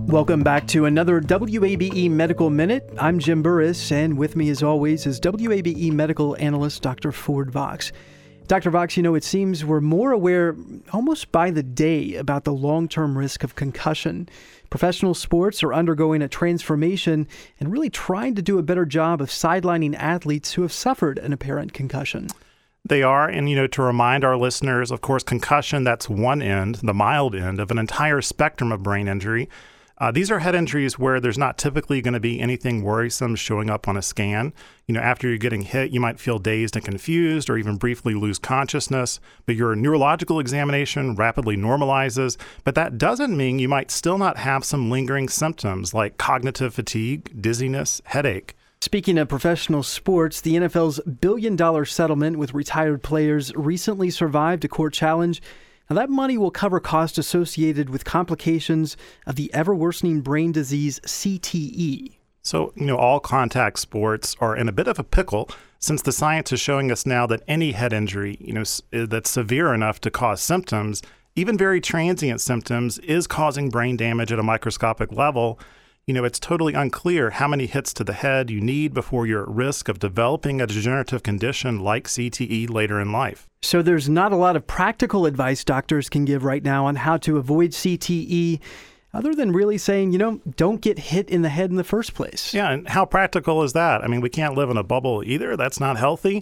Welcome back to another WABE Medical Minute. I'm Jim Burris, and with me as always is WABE Medical Analyst Dr. Ford Vox. Dr. Vox, it seems we're more aware almost by the day about the long-term risk of concussion. Professional sports are undergoing a transformation and really trying to do a better job of sidelining athletes who have suffered an apparent concussion. They are, and to remind our listeners, of course, concussion, that's one end, the mild end of an entire spectrum of brain injury. These are head injuries where there's not typically going to be anything worrisome showing up on a scan. After you're getting hit, you might feel dazed and confused or even briefly lose consciousness, but your neurological examination rapidly normalizes. But that doesn't mean you might still not have some lingering symptoms like cognitive fatigue, dizziness, headache. Speaking of professional sports, the NFL's billion-dollar settlement with retired players recently survived a court challenge. Now, that money will cover costs associated with complications of the ever-worsening brain disease CTE. So, all contact sports are in a bit of a pickle since the science is showing us now that any head injury, that's severe enough to cause symptoms, even very transient symptoms, is causing brain damage at a microscopic level. It's totally unclear how many hits to the head you need before you're at risk of developing a degenerative condition like CTE later in life. So there's not a lot of practical advice doctors can give right now on how to avoid CTE, other than really saying, don't get hit in the head in the first place. Yeah, and how practical is that? We can't live in a bubble either. That's not healthy.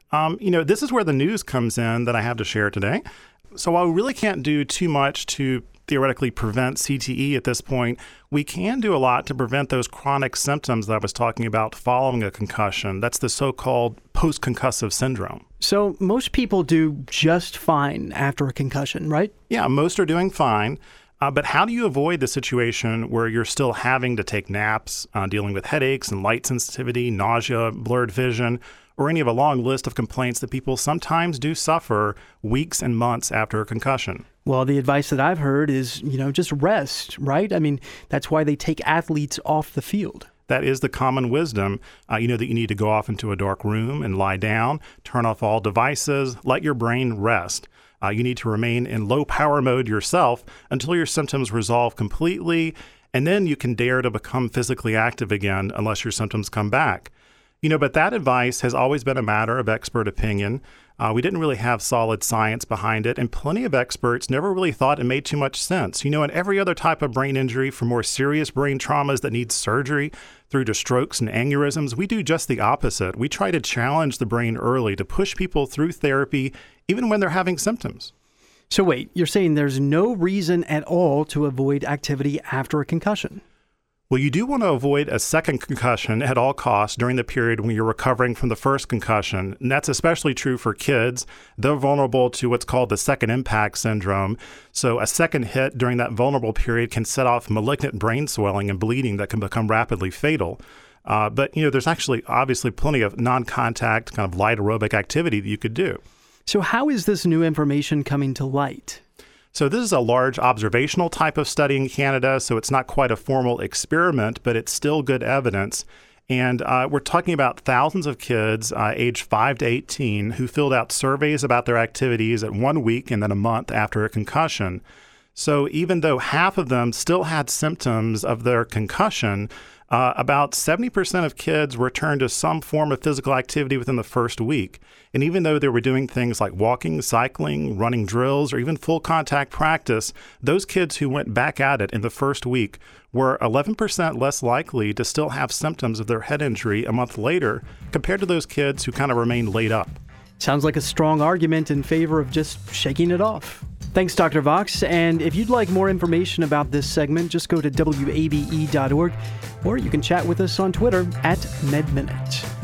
This is where the news comes in that I have to share today. So while we really can't do too much to theoretically prevent CTE at this point, we can do a lot to prevent those chronic symptoms that I was talking about following a concussion. That's the so-called post-concussive syndrome. So most people do just fine after a concussion, right? Yeah, most are doing fine. But how do you avoid the situation where you're still having to take naps, dealing with headaches and light sensitivity, nausea, blurred vision, or any of a long list of complaints that people sometimes do suffer weeks and months after a concussion? Well, the advice that I've heard is, just rest, right? That's why they take athletes off the field. That is the common wisdom, that you need to go off into a dark room and lie down, turn off all devices, let your brain rest. You need to remain in low power mode yourself until your symptoms resolve completely, and then you can dare to become physically active again unless your symptoms come back. But that advice has always been a matter of expert opinion. We didn't really have solid science behind it, and plenty of experts never really thought it made too much sense. In every other type of brain injury, from more serious brain traumas that need surgery through to strokes and aneurysms, we do just the opposite. We try to challenge the brain early to push people through therapy, even when they're having symptoms. So wait, you're saying there's no reason at all to avoid activity after a concussion? Well, you do want to avoid a second concussion at all costs during the period when you're recovering from the first concussion. And that's especially true for kids. They're vulnerable to what's called the second impact syndrome. So a second hit during that vulnerable period can set off malignant brain swelling and bleeding that can become rapidly fatal. But there's actually obviously plenty of non-contact kind of light aerobic activity that you could do. So how is this new information coming to light? So this is a large observational type of study in Canada, so it's not quite a formal experiment, but it's still good evidence. And we're talking about thousands of kids aged 5 to 18 who filled out surveys about their activities at 1 week and then a month after a concussion. So even though half of them still had symptoms of their concussion, about 70% of kids returned to some form of physical activity within the first week. And even though they were doing things like walking, cycling, running drills, or even full contact practice, those kids who went back at it in the first week were 11% less likely to still have symptoms of their head injury a month later compared to those kids who kind of remained laid up. Sounds like a strong argument in favor of just shaking it off. Thanks, Dr. Vox. And if you'd like more information about this segment, just go to WABE.org, or you can chat with us on Twitter @MedMinute.